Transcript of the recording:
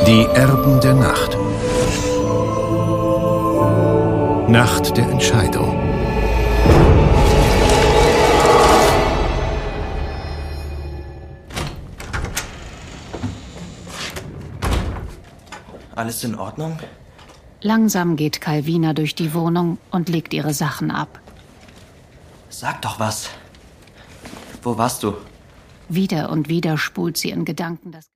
Die Erben der Nacht. Nacht der Entscheidung. Alles in Ordnung? Langsam geht Calvina durch die Wohnung und legt ihre Sachen ab. Sag doch was. Wo warst du? Wieder und wieder spult sie in Gedanken das